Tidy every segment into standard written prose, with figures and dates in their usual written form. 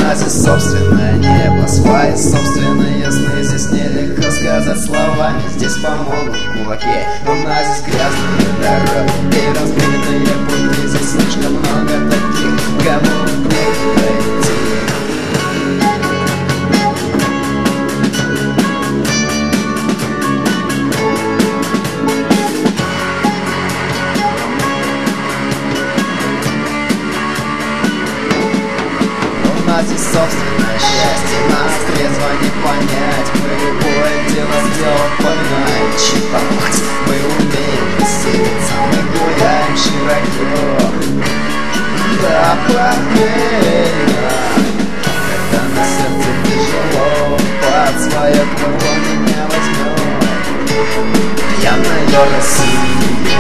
нас есть собственное небо, свои собственные сны. Здесь нелегко сказать словами, здесь помогут кулаки. У нас здесь грязные дороги и разбитые пути. Здесь слишком много таких, кому не пройти. У нас есть собственное счастье, нас трезво не понять. Мы любое дело сделать поминаем чипомать. Мы умеем веселиться, мы гуляем широко. Да, поверь, когда на сердце тяжело, под свое крыло меня возьмет пьяная Россия.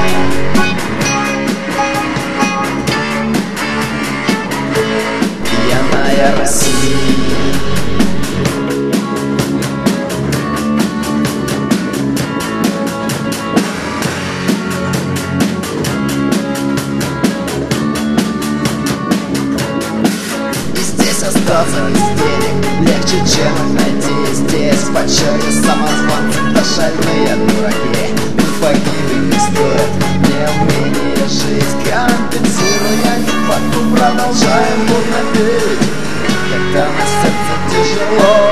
Пьяная Россия. И здесь остаться без денег легче, чем найти. Здесь в почете самозванцы, да шальные дураки. Мы погибли не стоит, неумение жить, компенсируя нехватку, продолжаем бурно петь. Когда на сердце тяжело,